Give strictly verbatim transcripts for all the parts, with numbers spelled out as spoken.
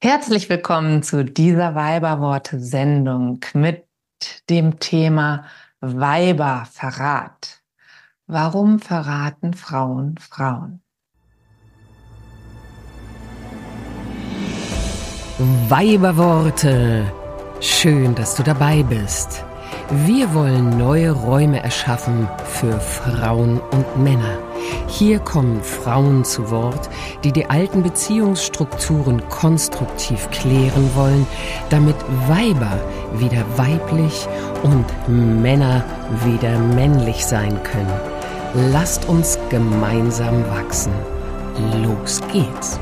Herzlich willkommen zu dieser Weiberworte-Sendung mit dem Thema Weiberverrat. Warum verraten Frauen Frauen? Weiberworte. Schön, dass du dabei bist. Wir wollen neue Räume erschaffen für Frauen und Männer. Hier kommen Frauen zu Wort, die die alten Beziehungsstrukturen konstruktiv klären wollen, damit Weiber wieder weiblich und Männer wieder männlich sein können. Lasst uns gemeinsam wachsen. Los geht's!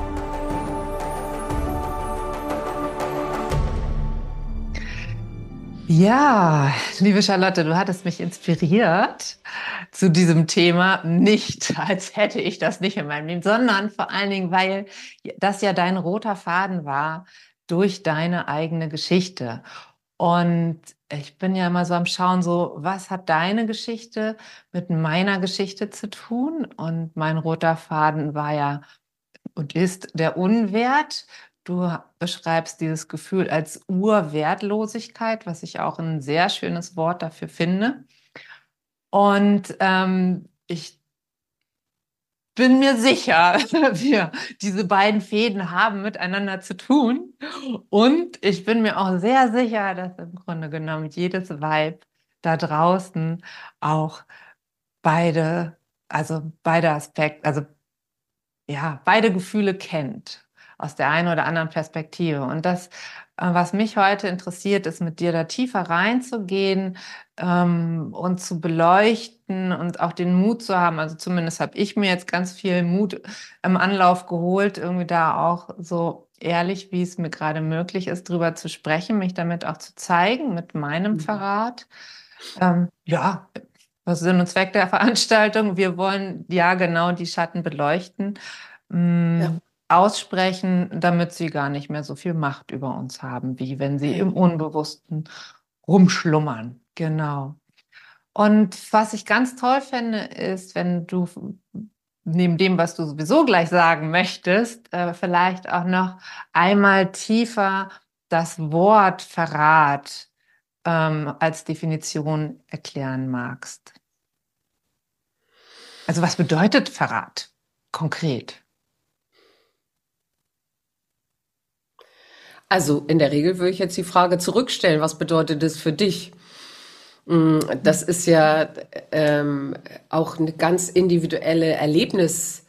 Ja, liebe Charlotte, du hattest mich inspiriert zu diesem Thema, nicht als hätte ich das nicht in meinem Leben, sondern vor allen Dingen, weil das ja dein roter Faden war durch deine eigene Geschichte. Und ich bin ja immer so am Schauen, so, was hat deine Geschichte mit meiner Geschichte zu tun? Und mein roter Faden war ja und ist der Unwert. Du beschreibst dieses Gefühl als Urwertlosigkeit, was ich auch ein sehr schönes Wort dafür finde. Und ähm, ich bin mir sicher, wir diese beiden Fäden haben miteinander zu tun. Und ich bin mir auch sehr sicher, dass im Grunde genommen jedes Weib da draußen auch beide, also beide Aspekte, also ja, beide Gefühle kennt, aus der einen oder anderen Perspektive. Und das, äh, was mich heute interessiert, ist, mit dir da tiefer reinzugehen ähm, und zu beleuchten und auch den Mut zu haben. Also zumindest habe ich mir jetzt ganz viel Mut im Anlauf geholt, irgendwie da auch so ehrlich, wie es mir gerade möglich ist, drüber zu sprechen, mich damit auch zu zeigen mit meinem Verrat. Ähm, ja, was ist Sinn und Zweck der Veranstaltung? Wir wollen ja genau die Schatten beleuchten, mh, Ja. aussprechen, damit sie gar nicht mehr so viel Macht über uns haben, wie wenn sie im Unbewussten rumschlummern. Genau. Und was ich ganz toll fände, ist, wenn du neben dem, was du sowieso gleich sagen möchtest, äh, vielleicht auch noch einmal tiefer das Wort Verrat ähm, als Definition erklären magst. Also was bedeutet Verrat konkret? Also in der Regel würde ich jetzt die Frage zurückstellen, was bedeutet das für dich? Das ist ja ähm, auch eine ganz individuelle Erlebnisebene.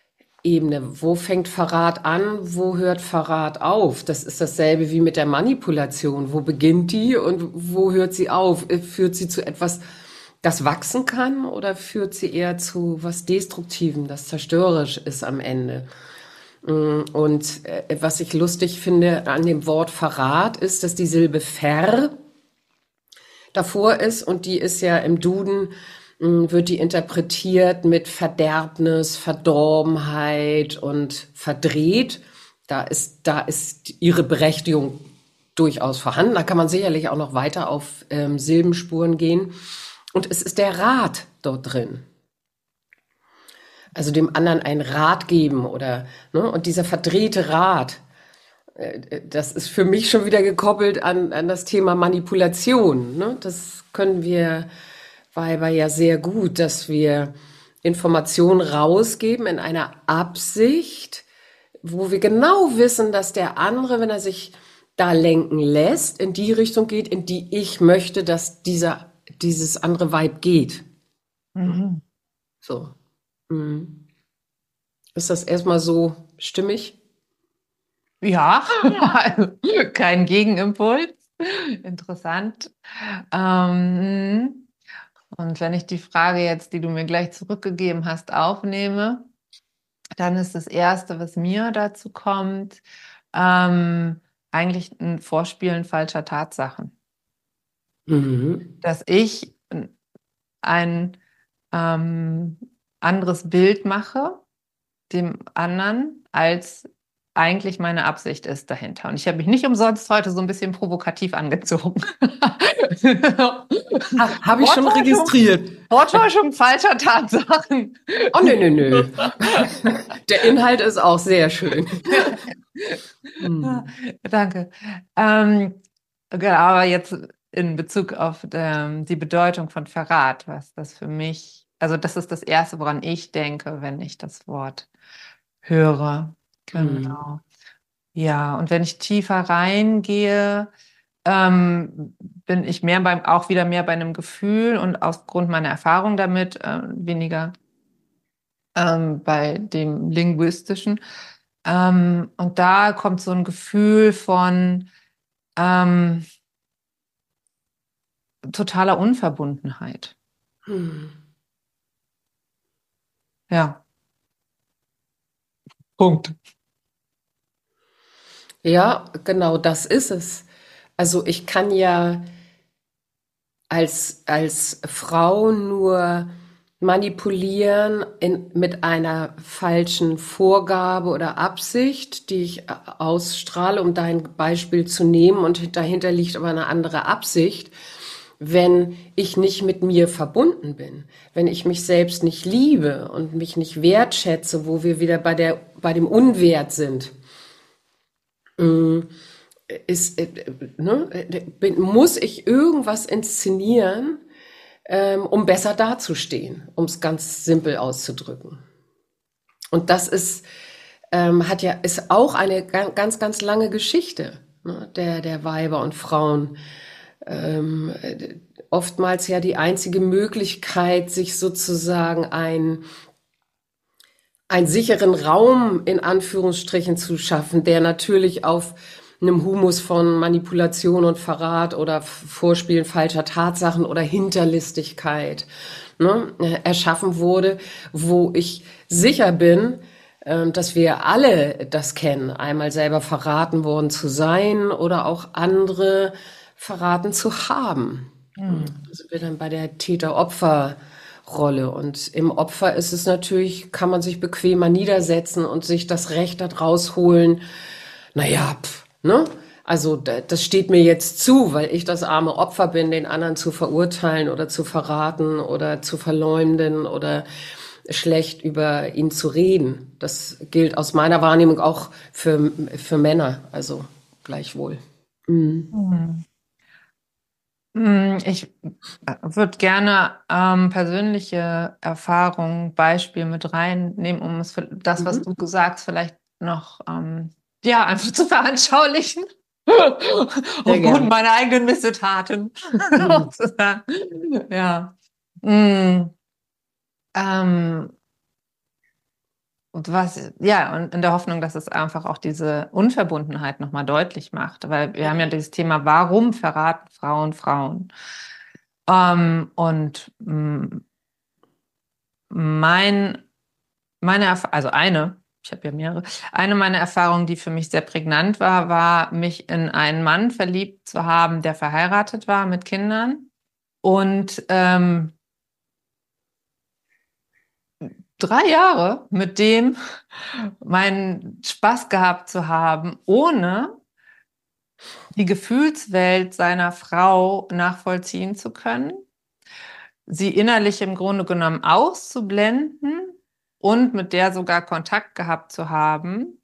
Wo fängt Verrat an, wo hört Verrat auf? Das ist dasselbe wie mit der Manipulation. Wo beginnt die und wo hört sie auf? Führt sie zu etwas, das wachsen kann, oder führt sie eher zu was Destruktivem, das zerstörerisch ist am Ende? Und äh, was ich lustig finde an dem Wort Verrat ist, dass die Silbe ver davor ist, und die ist ja im Duden, mh, wird die interpretiert mit Verderbnis, Verdorbenheit und verdreht. Da ist, da ist ihre Berechtigung durchaus vorhanden. Da kann man sicherlich auch noch weiter auf ähm, Silbenspuren gehen. Und es ist der Rat dort drin. Also dem anderen einen Rat geben oder, ne, und dieser verdrehte Rat, äh, das ist für mich schon wieder gekoppelt an, an das Thema Manipulation. Ne? Das können wir Weiber ja sehr gut, dass wir Informationen rausgeben in einer Absicht, wo wir genau wissen, dass der andere, wenn er sich da lenken lässt, in die Richtung geht, in die ich möchte, dass dieser, dieses andere Weib geht. Mhm. So. Mhm. Ist das erstmal so stimmig? Ja, also kein Gegenimpuls. Interessant. Ähm, und wenn ich die Frage jetzt, die du mir gleich zurückgegeben hast, aufnehme, dann ist das Erste, was mir dazu kommt, ähm, eigentlich ein Vorspielen falscher Tatsachen. Mhm. Dass ich ein ähm, anderes Bild mache, dem anderen, als eigentlich meine Absicht ist dahinter. Und ich habe mich nicht umsonst heute so ein bisschen provokativ angezogen. Ha, habe ich schon registriert. Vortäuschung falscher Tatsachen. Oh, nö, nö, nö. Der Inhalt ist auch sehr schön. Hm. Danke. Ähm, genau, aber jetzt in Bezug auf ähm, die Bedeutung von Verrat, was das für mich, also das ist das Erste, woran ich denke, wenn ich das Wort höre. Hm. Genau. Ja, und wenn ich tiefer reingehe, ähm, bin ich mehr beim, auch wieder mehr bei einem Gefühl und aufgrund meiner Erfahrung damit äh, weniger ähm, bei dem Linguistischen. Ähm, und da kommt so ein Gefühl von ähm, totaler Unverbundenheit. Hm. Ja, Punkt. Ja, genau, das ist es. Also ich kann ja als, als Frau nur manipulieren in, mit einer falschen Vorgabe oder Absicht, die ich äh, ausstrahle, um dein Beispiel zu nehmen. Und dahinter liegt aber eine andere Absicht, wenn ich nicht mit mir verbunden bin, wenn ich mich selbst nicht liebe und mich nicht wertschätze, wo wir wieder bei der, bei dem Unwert sind. Ist, äh, ne, bin, muss ich irgendwas inszenieren, ähm, um besser dazustehen, um es ganz simpel auszudrücken. Und das ist, ähm, hat ja, ist auch eine ganz, ganz lange Geschichte, ne, der, der Weiber und Frauen. Ähm, äh, oftmals ja die einzige Möglichkeit, sich sozusagen ein, einen sicheren Raum in Anführungsstrichen zu schaffen, der natürlich auf einem Humus von Manipulation und Verrat oder Vorspielen falscher Tatsachen oder Hinterlistigkeit, ne, erschaffen wurde, wo ich sicher bin, äh, dass wir alle das kennen, einmal selber verraten worden zu sein oder auch andere verraten zu haben. Hm. Da sind wir dann bei der Täter-Opfer- Rolle. Und im Opfer ist es natürlich, kann man sich bequemer niedersetzen und sich das Recht da rausholen. Naja, pff, ne? Also das steht mir jetzt zu, weil ich das arme Opfer bin, den anderen zu verurteilen oder zu verraten oder zu verleumden oder schlecht über ihn zu reden. Das gilt aus meiner Wahrnehmung auch für, für Männer, also gleichwohl. Mhm. Hm. Hm, Ich würde gerne ähm, persönliche Erfahrungen, Beispiel mit reinnehmen, um es für das, was Mhm. du gesagt hast, vielleicht noch ähm, ja, einfach zu veranschaulichen. Sehr Aufgrund gern. meiner eigenen Missetaten. Mhm. sozusagen. Ja. Hm, ähm, und was, ja, und in der Hoffnung, dass es einfach auch diese Unverbundenheit nochmal deutlich macht. Weil wir haben ja dieses Thema, warum verraten Frauen Frauen? Ähm, und mh, mein, meine, Erf- also eine, ich habe ja mehrere, eine meiner Erfahrungen, die für mich sehr prägnant war, war, mich in einen Mann verliebt zu haben, der verheiratet war mit Kindern und ähm, drei Jahre mit dem meinen Spaß gehabt zu haben, ohne die Gefühlswelt seiner Frau nachvollziehen zu können, sie innerlich im Grunde genommen auszublenden und mit der sogar Kontakt gehabt zu haben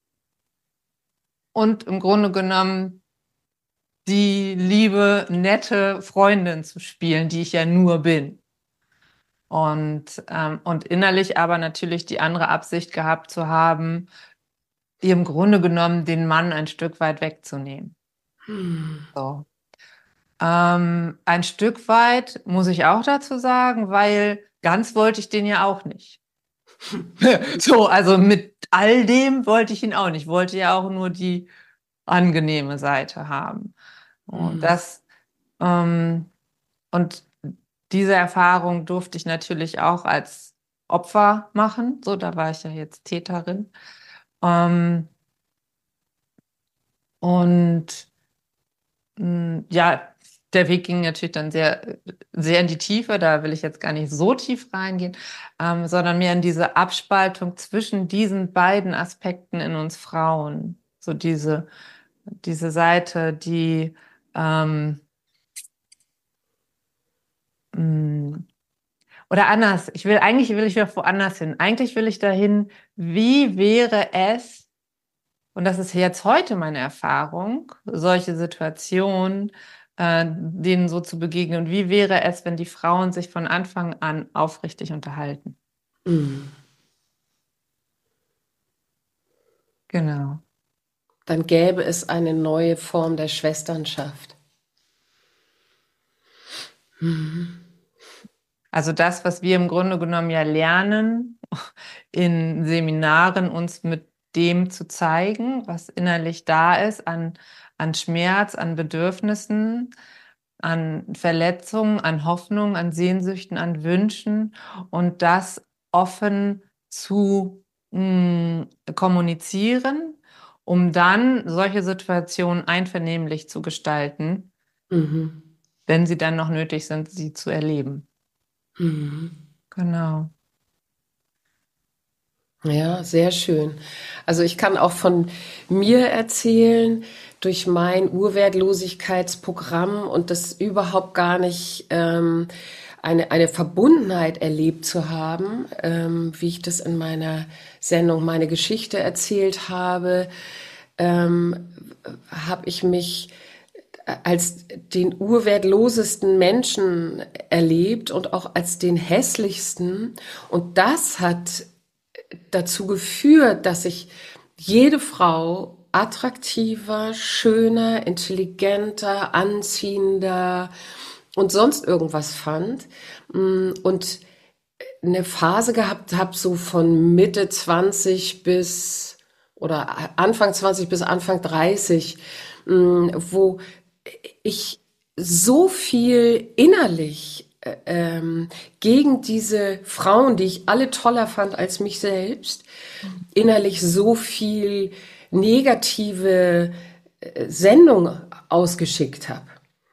und im Grunde genommen die liebe, nette Freundin zu spielen, die ich ja nur bin. Und, ähm, und innerlich aber natürlich die andere Absicht gehabt zu haben, ihr im Grunde genommen den Mann ein Stück weit wegzunehmen. Mhm. So. Ähm, ein Stück weit muss ich auch dazu sagen, weil ganz wollte ich den ja auch nicht. So, also mit all dem wollte ich ihn auch nicht. Ich wollte ja auch nur die angenehme Seite haben. Und Mhm. das, ähm, und diese Erfahrung durfte ich natürlich auch als Opfer machen. So, da war ich ja jetzt Täterin. Ähm, und mh, ja, der Weg ging natürlich dann sehr, sehr in die Tiefe. Da will ich jetzt gar nicht so tief reingehen, ähm, sondern mehr in diese Abspaltung zwischen diesen beiden Aspekten in uns Frauen. So diese, diese Seite, die ähm, mh, oder anders. Ich will, eigentlich will ich wieder woanders hin. Eigentlich will ich dahin, wie wäre es, Und das ist jetzt heute meine Erfahrung, solche Situationen, äh, denen so zu begegnen. Und wie wäre es, wenn die Frauen sich von Anfang an aufrichtig unterhalten? Mhm. Genau. Dann gäbe es eine neue Form der Schwesternschaft. Mhm. Also das, was wir im Grunde genommen ja lernen, in Seminaren uns mit dem zu zeigen, was innerlich da ist, an, an Schmerz, an Bedürfnissen, an Verletzungen, an Hoffnungen, an Sehnsüchten, an Wünschen und das offen zu mh, kommunizieren, um dann solche Situationen einvernehmlich zu gestalten, Mhm. wenn sie dann noch nötig sind, sie zu erleben. Mhm. Genau. Ja, sehr schön. Also ich kann auch von mir erzählen, durch mein Urwertlosigkeitsprogramm und das überhaupt gar nicht ähm, eine, eine Verbundenheit erlebt zu haben, ähm, wie ich das in meiner Sendung Meine Geschichte erzählt habe, ähm, habe ich mich als den urwertlosesten Menschen erlebt und auch als den hässlichsten. Und das hat dazu geführt, dass ich jede Frau attraktiver, schöner, intelligenter, anziehender und sonst irgendwas fand. Und eine Phase gehabt habe, so von Mitte zwanzig bis oder Anfang zwanzig bis Anfang dreißig, wo ich so viel innerlich ähm, gegen diese Frauen, die ich alle toller fand als mich selbst, innerlich so viel negative äh, Sendung ausgeschickt habe.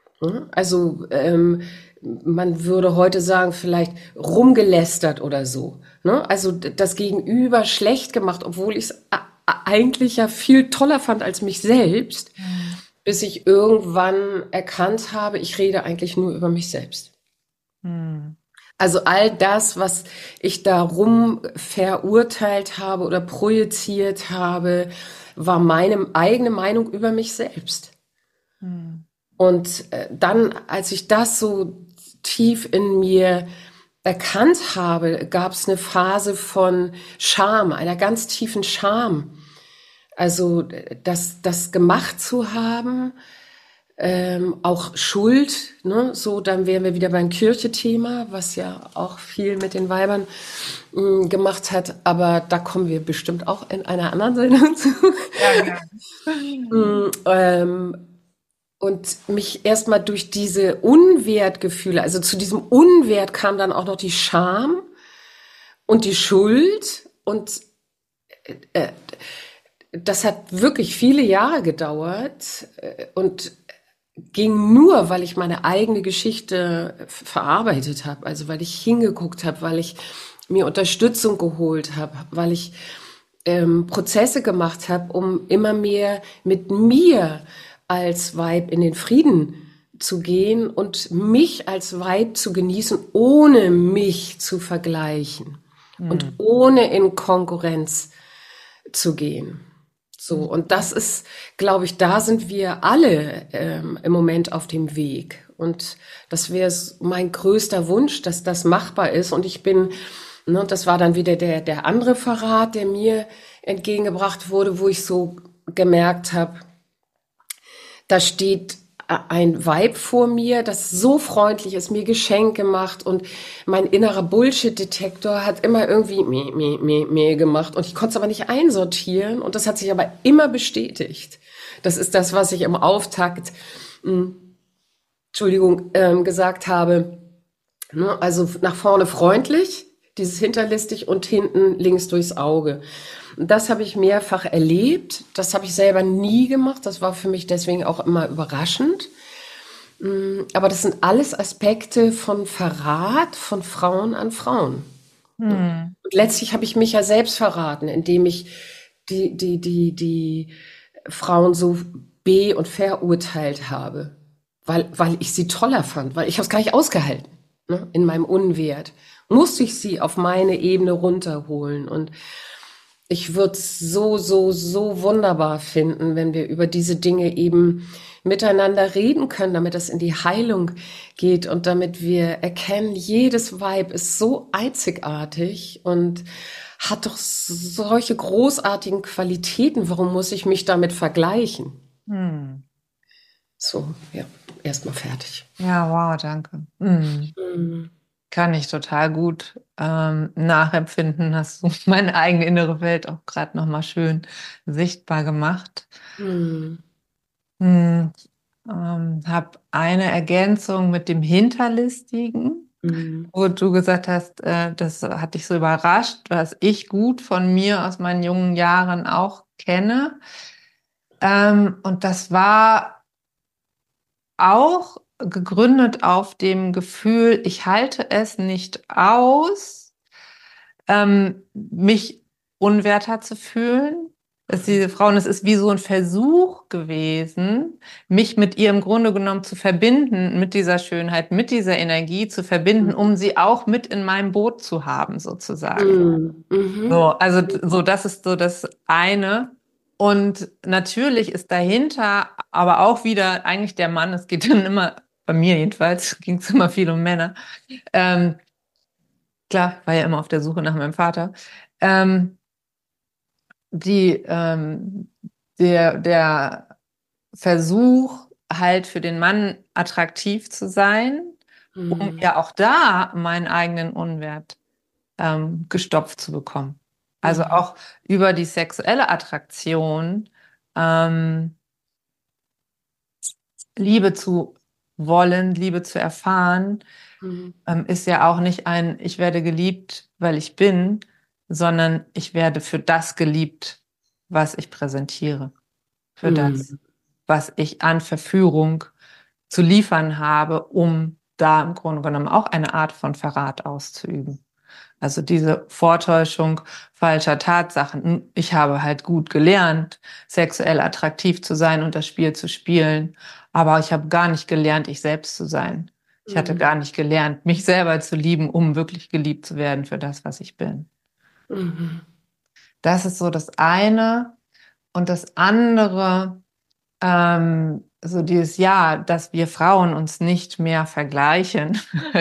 Also ähm, man würde heute sagen, vielleicht rumgelästert oder so. Ne? Also das Gegenüber schlecht gemacht, obwohl ich es eigentlich ja viel toller fand als mich selbst, mhm. bis ich irgendwann erkannt habe, ich rede eigentlich nur über mich selbst. Mhm. Also all das, was ich darum verurteilt habe oder projiziert habe, war meine eigene Meinung über mich selbst. Mhm. Und dann, als ich das so tief in mir erkannt habe, gab es eine Phase von Scham, einer ganz tiefen Scham. Also das, das gemacht zu haben, ähm, auch Schuld, ne? So, dann wären wir wieder beim Kirche-Thema, was ja auch viel mit den Weibern mh, gemacht hat. Aber da kommen wir bestimmt auch in einer anderen Sendung zu. Ja, ja. ähm, Und mich erstmal durch diese Unwertgefühle, also zu diesem Unwert kam dann auch noch die Scham und die Schuld. Und äh, das hat wirklich viele Jahre gedauert äh, und ging nur, weil ich meine eigene Geschichte verarbeitet habe. Also weil ich hingeguckt habe, weil ich mir Unterstützung geholt habe, weil ich ähm, Prozesse gemacht habe, um immer mehr mit mir als Weib in den Frieden zu gehen und mich als Weib zu genießen, ohne mich zu vergleichen mhm. und ohne in Konkurrenz zu gehen. So, und das ist, glaube ich, da sind wir alle ähm, im Moment auf dem Weg. Und das wäre mein größter Wunsch, dass das machbar ist. Und ich bin, ne, das war dann wieder der, der andere Verrat, der mir entgegengebracht wurde, wo ich so gemerkt habe, da steht ein Weib vor mir, das so freundlich ist, mir Geschenke macht und mein innerer Bullshit-Detektor hat immer irgendwie meh, meh, meh, meh gemacht und ich konnte es aber nicht einsortieren und das hat sich aber immer bestätigt. Das ist das, was ich im Auftakt, mh, Entschuldigung, ähm, gesagt habe. Ne? Also nach vorne freundlich, dieses hinterlistig und hinten links durchs Auge. Das habe ich mehrfach erlebt. Das habe ich selber nie gemacht. Das war für mich deswegen auch immer überraschend. Aber das sind alles Aspekte von Verrat von Frauen an Frauen. Hm. Und letztlich habe ich mich ja selbst verraten, indem ich die, die, die, die Frauen so be- und verurteilt habe, weil, weil ich sie toller fand, weil ich habe es gar nicht ausgehalten, ne, in meinem Unwert. Musste ich sie auf meine Ebene runterholen und Ich würde es so, so, so wunderbar finden, wenn wir über diese Dinge eben miteinander reden können, damit es in die Heilung geht und damit wir erkennen, jedes Weib ist so einzigartig und hat doch solche großartigen Qualitäten. Warum muss ich mich damit vergleichen? Hm. So, ja, erstmal fertig. Ja, wow, danke. Hm. Mhm. Kann ich total gut ähm, nachempfinden. Hast du meine eigene innere Welt auch gerade nochmal schön sichtbar gemacht. Mhm. Hm. Ähm, habe eine Ergänzung mit dem Hinterlistigen, Mhm. wo du gesagt hast, äh, das hat dich so überrascht, was ich gut von mir aus meinen jungen Jahren auch kenne. Ähm, und das war auch gegründet auf dem Gefühl, ich halte es nicht aus, ähm, mich unwerter zu fühlen. Dass diese Frauen, es ist wie so ein Versuch gewesen, mich mit ihr im Grunde genommen zu verbinden, mit dieser Schönheit, mit dieser Energie zu verbinden, um sie auch mit in meinem Boot zu haben, sozusagen. Mhm. Mhm. So, also so, das ist so das eine. Und natürlich ist dahinter aber auch wieder eigentlich der Mann, es geht dann immer, bei mir jedenfalls, ging es immer viel um Männer. Ähm, klar, war ja immer auf der Suche nach meinem Vater. Ähm, die, ähm, der, der Versuch, halt für den Mann attraktiv zu sein, um Mhm. ja auch da meinen eigenen Unwert ähm, gestopft zu bekommen. Also Mhm. auch über die sexuelle Attraktion ähm, Liebe zu wollen, Liebe zu erfahren, Mhm. ähm, ist ja auch nicht ein, ich werde geliebt, weil ich bin, sondern ich werde für das geliebt, was ich präsentiere, für das, Mhm. was ich an Verführung zu liefern habe, um da im Grunde genommen auch eine Art von Verrat auszuüben. Also diese Vortäuschung falscher Tatsachen. Ich habe halt gut gelernt, sexuell attraktiv zu sein und das Spiel zu spielen, aber ich habe gar nicht gelernt, ich selbst zu sein. Ich hatte Mhm. gar nicht gelernt, mich selber zu lieben, um wirklich geliebt zu werden für das, was ich bin. Mhm. Das ist so das eine. Und das andere, ähm, so dieses Ja, dass wir Frauen uns nicht mehr vergleichen.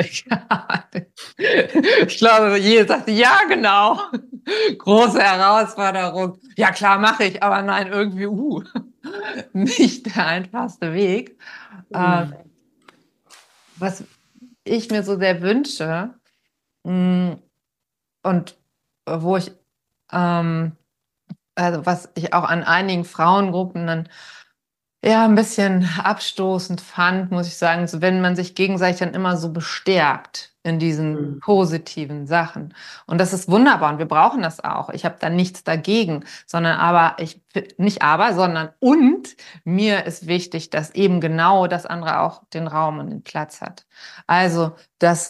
Ich glaube, jeder sagt, ja, genau. Große Herausforderung. Ja, klar, mache ich, aber nein, irgendwie, uh, nicht der einfachste Weg. Äh, Mhm. was ich mir so sehr wünsche, mh, und wo ich, ähm, also was ich auch an einigen Frauengruppen dann ja, ein bisschen abstoßend fand, muss ich sagen, so wenn man sich gegenseitig dann immer so bestärkt in diesen Mhm. positiven Sachen. Und das ist wunderbar und wir brauchen das auch. Ich habe da nichts dagegen, sondern aber ich, nicht aber, sondern und mir ist wichtig, dass eben genau das andere auch den Raum und den Platz hat. Also, dass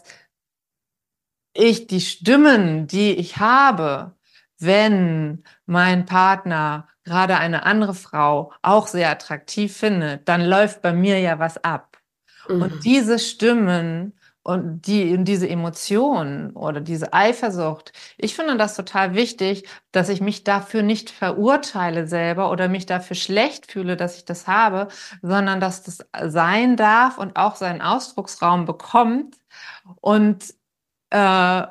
ich die Stimmen, die ich habe, wenn mein Partner gerade eine andere Frau auch sehr attraktiv findet, dann läuft bei mir ja was ab. Und Mhm. diese Stimmen und die, diese Emotionen oder diese Eifersucht, ich finde das total wichtig, dass ich mich dafür nicht verurteile selber oder mich dafür schlecht fühle, dass ich das habe, sondern dass das sein darf und auch seinen Ausdrucksraum bekommt und äh,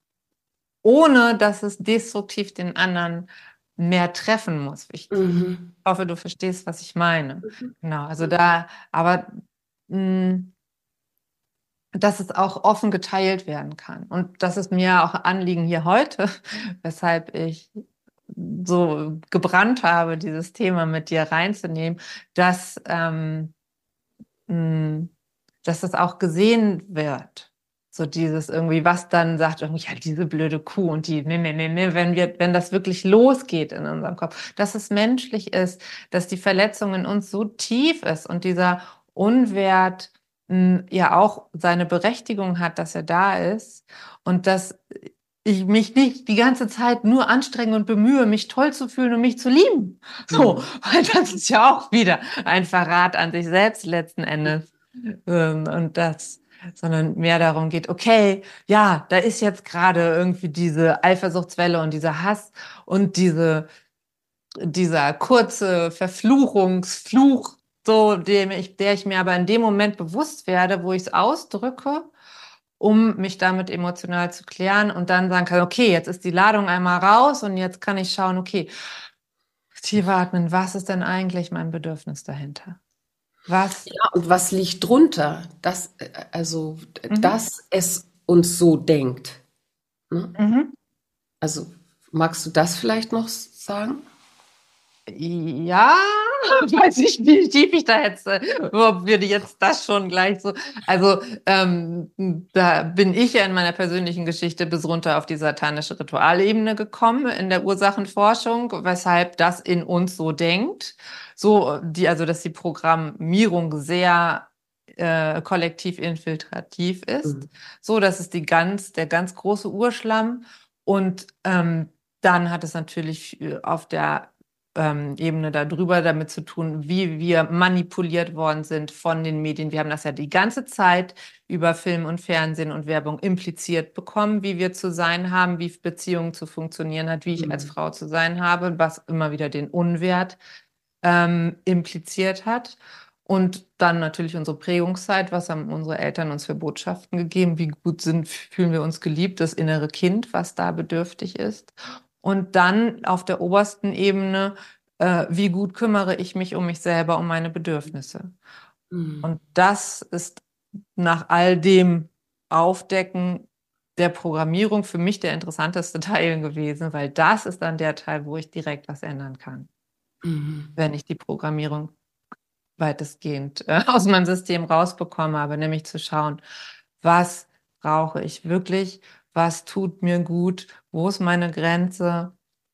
ohne dass es destruktiv den anderen mehr treffen muss. Ich Mhm. hoffe, du verstehst, was ich meine. Mhm. Genau, also Mhm. da, aber mh, dass es auch offen geteilt werden kann. Und das ist mir auch Anliegen hier heute, weshalb ich so gebrannt habe, dieses Thema mit dir reinzunehmen, dass, ähm, mh, dass das auch gesehen wird. So dieses irgendwie, was dann sagt, irgendwie, ja, diese blöde Kuh und die, nee, nee, nee, nee, wenn wir, wenn das wirklich losgeht in unserem Kopf, dass es menschlich ist, dass die Verletzung in uns so tief ist und dieser Unwert mh, ja auch seine Berechtigung hat, dass er da ist und dass ich mich nicht die ganze Zeit nur anstrenge und bemühe, mich toll zu fühlen und mich zu lieben. So, Mhm. weil das ist ja auch wieder ein Verrat an sich selbst letzten Endes. Ähm, Und das, sondern mehr darum geht, okay, ja, da ist jetzt gerade irgendwie diese Eifersuchtswelle und dieser Hass und diese, dieser kurze Verfluchungsfluch, so, dem ich, der ich mir aber in dem Moment bewusst werde, wo ich es ausdrücke, um mich damit emotional zu klären und dann sagen kann, okay, jetzt ist die Ladung einmal raus und jetzt kann ich schauen, okay, tief atmen, was ist denn eigentlich mein Bedürfnis dahinter? Was? Ja, und was liegt drunter? Das, äh, also, Mhm. dass es uns so denkt. Ne? Mhm. Also, magst du das vielleicht noch sagen? Ja, weiß ich, wie tief ich da jetzt, äh, ob wir jetzt das schon gleich so, also ähm, da bin ich ja in meiner persönlichen Geschichte bis runter auf die satanische Ritualebene gekommen in der Ursachenforschung, weshalb das in uns so denkt, so die, also dass die Programmierung sehr äh, kollektiv infiltrativ ist, Mhm. so dass es die ganz, der ganz große Urschlamm und ähm, dann hat es natürlich äh, auf der ähm, Ebene darüber damit zu tun, wie wir manipuliert worden sind von den Medien. Wir haben das ja die ganze Zeit über Film und Fernsehen und Werbung impliziert bekommen, wie wir zu sein haben, wie Beziehungen zu funktionieren hat, wie ich als Mhm. Frau zu sein habe, was immer wieder den Unwert ähm, impliziert hat. Und dann natürlich unsere Prägungszeit, was haben unsere Eltern uns für Botschaften gegeben, wie gut sind, fühlen wir uns geliebt, das innere Kind, was da bedürftig ist. Und dann auf der obersten Ebene, äh, wie gut kümmere ich mich um mich selber, um meine Bedürfnisse. Mhm. Und das ist nach all dem Aufdecken der Programmierung für mich der interessanteste Teil gewesen, weil das ist dann der Teil, wo ich direkt was ändern kann, Mhm. wenn ich die Programmierung weitestgehend äh, aus meinem System rausbekommen habe, nämlich zu schauen, was brauche ich wirklich, was tut mir gut, wo ist meine Grenze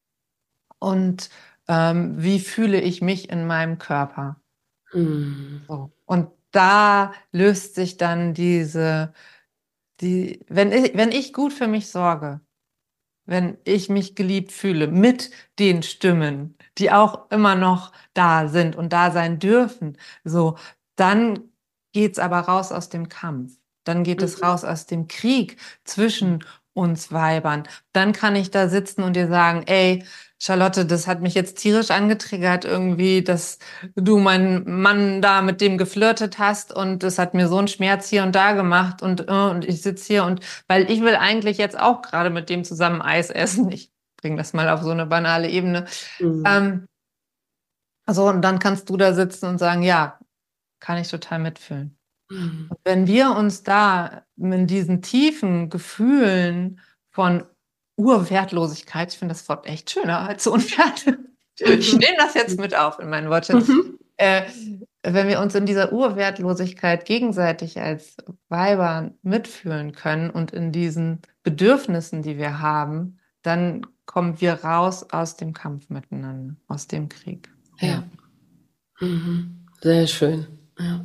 und ähm, wie fühle ich mich in meinem Körper. Mhm. So. Und da löst sich dann diese, die, wenn ich, wenn ich gut für mich sorge, wenn ich mich geliebt fühle mit den Stimmen, die auch immer noch da sind und da sein dürfen, so, dann geht's aber raus aus dem Kampf. Dann geht es Mhm. raus aus dem Krieg zwischen uns Weibern. Dann kann ich da sitzen und dir sagen, ey, Charlotte, das hat mich jetzt tierisch angetriggert irgendwie, dass du meinen Mann da mit dem geflirtet hast und das hat mir so einen Schmerz hier und da gemacht und, äh, und ich sitze hier und weil ich will eigentlich jetzt auch gerade mit dem zusammen Eis essen. Ich bringe das mal auf so eine banale Ebene. Mhm. Ähm, so, und dann kannst du da sitzen und sagen, ja, kann ich total mitfühlen. Mhm. Und wenn wir uns da in diesen tiefen Gefühlen von Urwertlosigkeit, ich finde das Wort echt schöner als Unwert. Ich Mhm. nehme das jetzt mit auf in meinen Wortschatz. Mhm. Äh, wenn wir uns in dieser Urwertlosigkeit gegenseitig als Weiber mitfühlen können und in diesen Bedürfnissen, die wir haben, dann kommen wir raus aus dem Kampf miteinander, aus dem Krieg. Ja. Ja. Mhm. Sehr schön. Ja.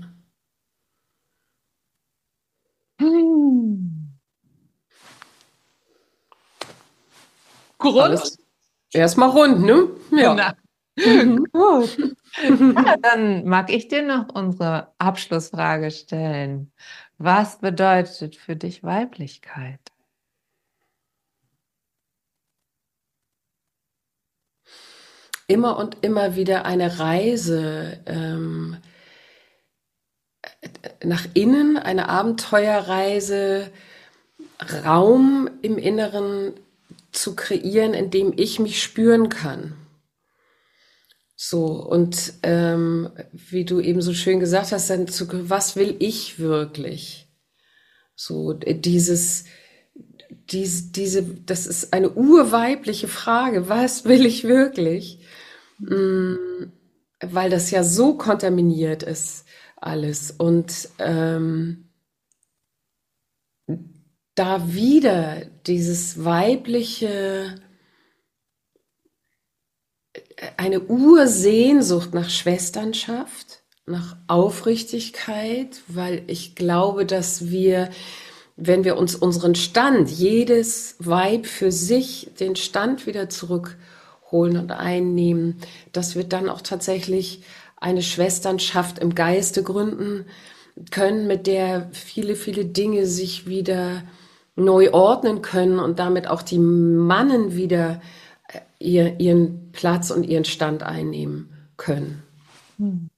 Hm. Grund? Alles erstmal rund, ne? Ja. Na, Mhm. gut. Ja, dann mag ich dir noch unsere Abschlussfrage stellen. Was bedeutet für dich Weiblichkeit? Immer und immer wieder eine Reise ähm, nach innen, eine Abenteuerreise, Raum im Inneren zu kreieren, in dem ich mich spüren kann. So, und ähm, wie du eben so schön gesagt hast, dann zu, was will ich wirklich? So, dieses, dies, diese, das ist eine urweibliche Frage, was will ich wirklich? Mm, weil das ja so kontaminiert ist, alles. Und ähm, da wieder dieses weibliche, eine Ursehnsucht nach Schwesternschaft, nach Aufrichtigkeit, weil ich glaube, dass wir, wenn wir uns unseren Stand, jedes Weib für sich den Stand wieder zurückholen und einnehmen, dass wir dann auch tatsächlich eine Schwesternschaft im Geiste gründen, können, mit der viele, viele Dinge sich wieder neu ordnen können und damit auch die Mannen wieder ihr, ihren Platz und ihren Stand einnehmen können. Hm.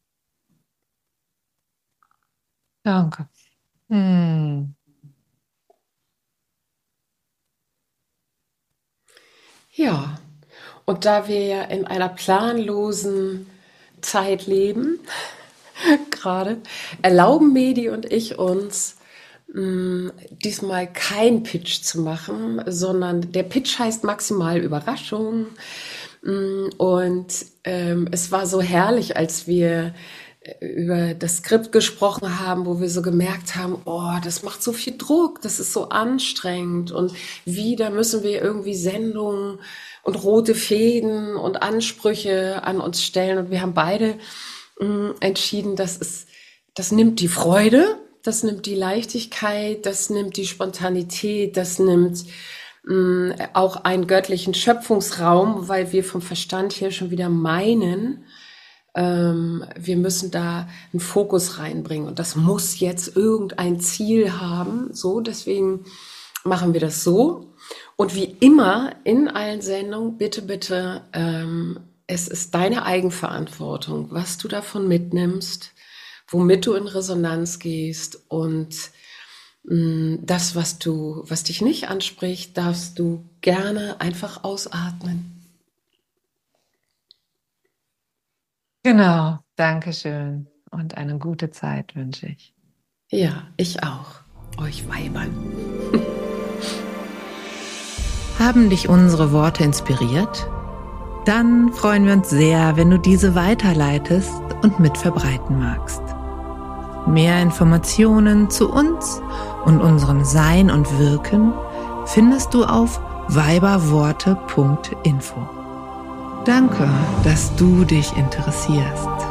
Danke. Hm. Ja, und da wir ja in einer planlosen Zeit leben, gerade, erlauben Medi und ich uns mh, diesmal kein Pitch zu machen, sondern der Pitch heißt maximal Überraschung. Mh, und ähm, es war so herrlich, als wir über das Skript gesprochen haben, wo wir so gemerkt haben, oh, das macht so viel Druck, das ist so anstrengend und wieder müssen wir irgendwie Sendungen und rote Fäden und Ansprüche an uns stellen und wir haben beide mh, entschieden, dass es, das nimmt die Freude, das nimmt die Leichtigkeit, das nimmt die Spontanität, das nimmt mh, auch einen göttlichen Schöpfungsraum, weil wir vom Verstand her schon wieder meinen, wir müssen da einen Fokus reinbringen und das muss jetzt irgendein Ziel haben. So, deswegen machen wir das so. Und wie immer in allen Sendungen, bitte, bitte, ähm, es ist deine Eigenverantwortung, was du davon mitnimmst, womit du in Resonanz gehst und mh, das, was du, was dich nicht anspricht, darfst du gerne einfach ausatmen. Genau, danke schön und eine gute Zeit wünsche ich. Ja, ich auch, euch Weibern. Haben dich unsere Worte inspiriert? Dann freuen wir uns sehr, wenn du diese weiterleitest und mitverbreiten magst. Mehr Informationen zu uns und unserem Sein und Wirken findest du auf weiberworte punkt info. Danke, dass du dich interessierst.